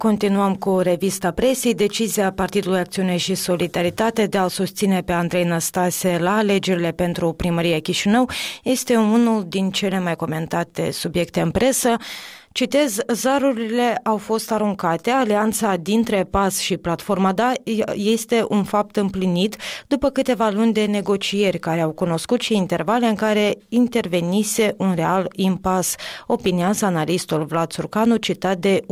Continuăm cu revista presei. Decizia Partidului Acțiune și Solidaritate de a-l susține pe Andrei Năstase la alegerile pentru primăria Chișinău este unul din cele mai comentate subiecte în presă. Citez, zarurile au fost aruncate, alianța dintre PAS și Platforma Da este un fapt împlinit după câteva luni de negocieri care au cunoscut și intervale în care intervenise un real impas, opinează analistul Vlad Țurcanu, citat de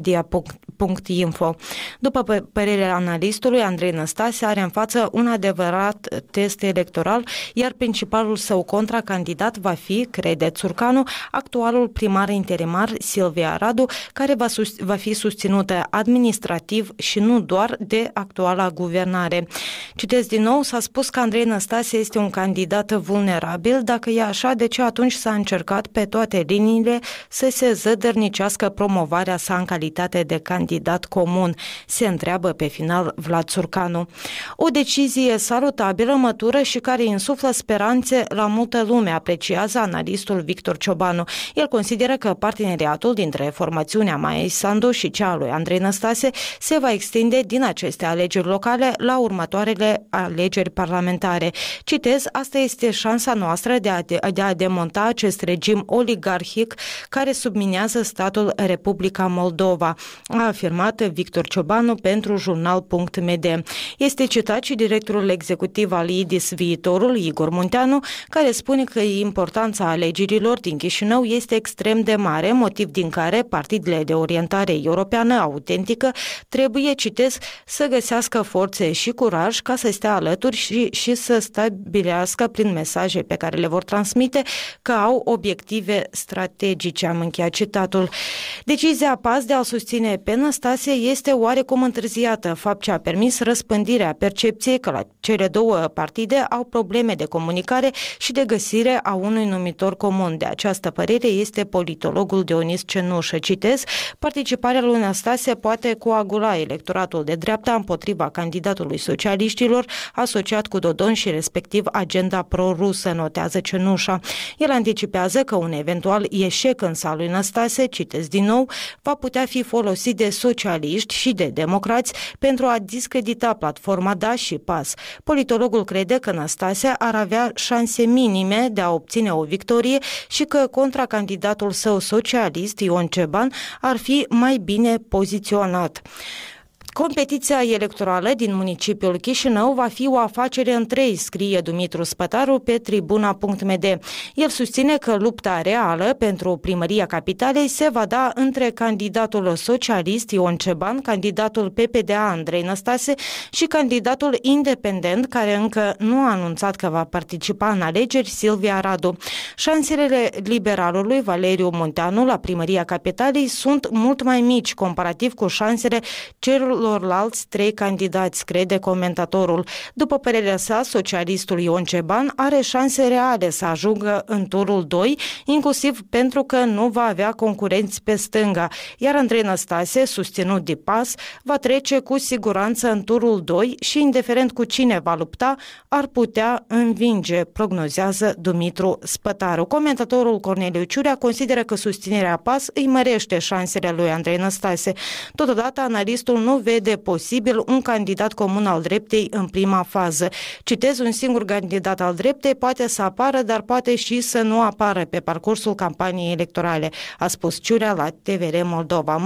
Unimedia.info. După părerea analistului, Andrei Năstase are în față un adevărat test electoral, iar principalul său contracandidat va fi, crede Țurcanu, actualul primar interimar Silvia Radu, care va fi susținută administrativ și nu doar de actuala guvernare. Citesc din nou, s-a spus că Andrei Năstase este un candidat vulnerabil. Dacă e așa, de ce atunci s-a încercat pe toate liniile să se zădărnicească promovarea sa în calitate de candidat comun? Se întreabă pe final Vlad Țurcanu. O decizie salutabilă, mătură și care insuflă speranțe la multă lume, apreciază analistul Victor Ciobanu. El consideră că parteneriatul dintre formațiunea Maiei Sandu și cea a lui Andrei Năstase se va extinde din aceste alegeri locale la următoarele alegeri parlamentare. Citez, asta este șansa noastră de a demonta acest regim oligarhic care subminează statul Republica Moldova, a afirmat Victor Ciobanu pentru jurnal.md. Este citat și directorul executiv al IDIS Viitorul, Igor Munteanu, care spune că importanța alegerilor din Chișinău este extrem de mare, motiv din care partidele de orientare europeană autentică trebuie, citesc, să găsească forțe și curaj ca să stea alături și să stabilească prin mesaje pe care le vor transmite că au obiective strategice. Am încheiat citatul. Decizia PAS de a susține pe Năstase este oarecum întârziată, fapt ce a permis răspândirea percepției că la cele două partide au probleme de comunicare și de găsire a unui numitor comun. De această părere este politologul Dionis Cenușă. Citez, participarea lui Năstase poate coagula electoratul de dreapta împotriva candidatului socialiștilor asociat cu Dodon și respectiv agenda pro-rusă, notează Cenușa. El anticipează că un eventual eșec în sa lui Năstase, citez din nou, va putea fi folosit de socialiști și de democrați pentru a discredita Platforma Da și PAS. Politologul crede că Năstase ar avea șanse minime de a obține o victorie și că contracandidatul său socialist, Ion Ceban, ar fi mai bine poziționat. Competiția electorală din municipiul Chișinău va fi o afacere în trei, scrie Dumitru Spătaru pe tribuna.md. El susține că lupta reală pentru primăria capitalei se va da între candidatul socialist Ion Ceban, candidatul PPDA Andrei Năstase și candidatul independent, care încă nu a anunțat că va participa în alegeri, Silvia Radu. Șansele liberalului Valeriu Munteanu la primăria capitalei sunt mult mai mici comparativ cu șansele celorlalți trei candidați, crede comentatorul. După părerea sa, socialistul Ion Ceban are șanse reale să ajungă în turul 2, inclusiv pentru că nu va avea concurenți pe stânga, iar Andrei Năstase, susținut de PAS, va trece cu siguranță în turul 2 și, indiferent cu cine va lupta, ar putea învinge, prognozează Dumitru Spătaru. Comentatorul Corneliu Ciurea consideră că susținerea PAS îi mărește șansele lui Andrei Năstase. Totodată, analistul nu vede posibil un candidat comun al dreptei în prima fază. Citez, un singur candidat al dreptei poate să apară, dar poate și să nu apară pe parcursul campaniei electorale, a spus Ciurea la TVR Moldova.